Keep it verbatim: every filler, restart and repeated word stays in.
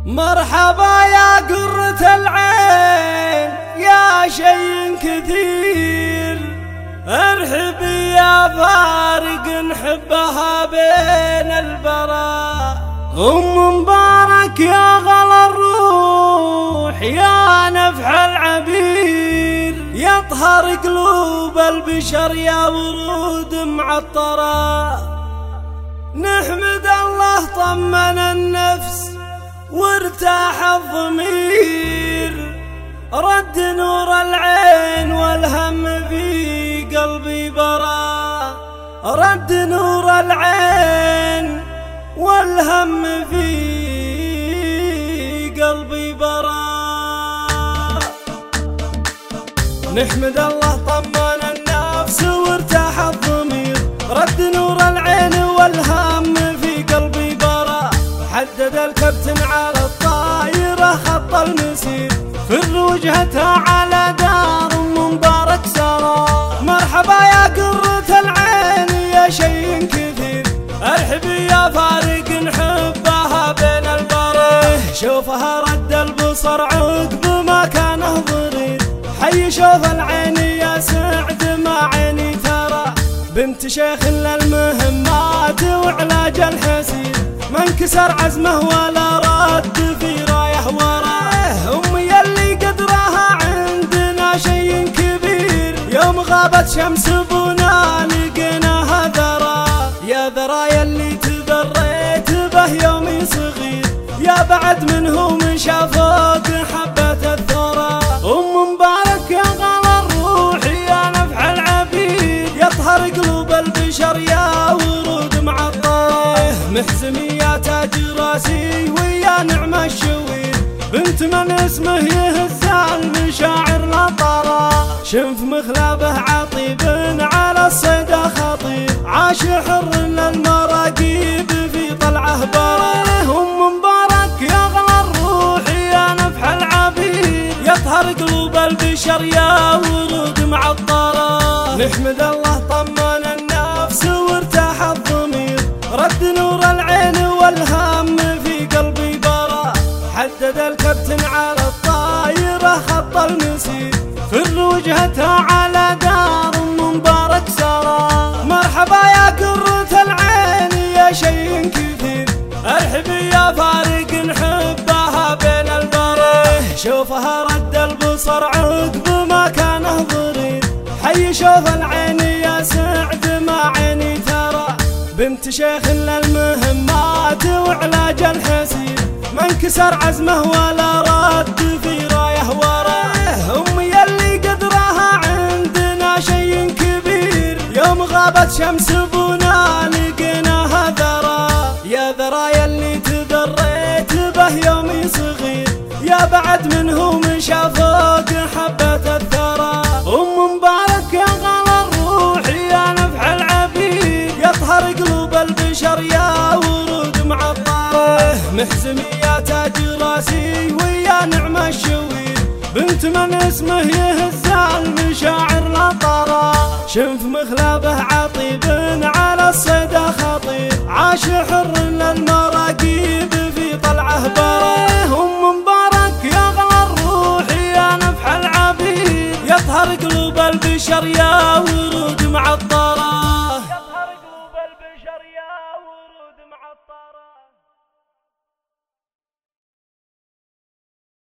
مرحبا يا قرة العين يا شي كثير، ارحبي يا فارق نحبها بين البراء. ام مبارك يا غلا الروح يا نفح العبير، يطهر قلوب البشر يا ورود معطرة. نحمد الله طمن النفس وارتاح الضمير، رد نور العين والهم في قلبي برا. رد نور العين والهم في قلبي برا. نحمد الله طمن النفس وارتاح الضمير، رد نور العين والهم في قلبي برا. حدد الكابتن على الطايرة خط المسير، فر وجهتها على دار ام مبارك سرى. مرحبا يا قرة العين يا شي كثير، ارحبي يا فارق نحبها بين البريه. شوفها رد البصر عقب ما كانه ضرير، حي شوف العين يا سعد ما عيني ترى. بنت شيخ للمهمات وعلاج الحسير، ما انكسر عزمه ولا رد في رايه وراه. امي يلي قدرها عندنا شي كبير، يوم غابت شمس بنا لقيناها ذرى. يا ذرى يلي تذريت به يومي صغير، يا بعد منه مشى فوق حبة الثرى. ام مبارك يا غلا الروح يا نفح العبير، يطهر قلوب البشر يا ورود معطره. محزمي يا تاج راسي ويا نعم الشوير، بنت من اسمه يهز المشاعر لا طرى. شنف مخلبه عطيب على الصيدا خطير، عاش حر للمراقيب في طلعه بره. ام مبارك يا غلا الروح يا نفح العبير، يطهر قلوب البشر يا ورود معطره. نحمد الله طمن النفس وارتاح الضمير، رد نور العين والهم في قلبي برا. حدد الكابتن على الطايرة خط المسير، فر وجهتها على دار ام مبارك سرى. مرحبا يا قرة العين يا شي كثير، ارحبي يا فارق نحبها بين البريه. شوفها رد البصر عقب ما كانه ضرير، حي شوف العين يا سعد ما عيني ترى. بنت شيخ للمهمات وعلاج الحسير، ما انكسر عزمه ولا رد في رايه وراه. امي يلي قدرها عندنا شي كبير، يوم غابت شمس بنا لقيناها ذرى. يا ذرى يلي تذريت به يومي صغير، يا بعد منه مشى فوق حبة الثرى. ام مبارك يا غلا الروح يا نفح العبير، يطهر قلوب البشر يا ورود معطره. محزمي يا تاج راسي ويا نعم الشوير، بنت من اسمه يهز المشاعر لا طرى. شنف مخلبه عطيب على الصيدا خطير، عاش حر للمراقيب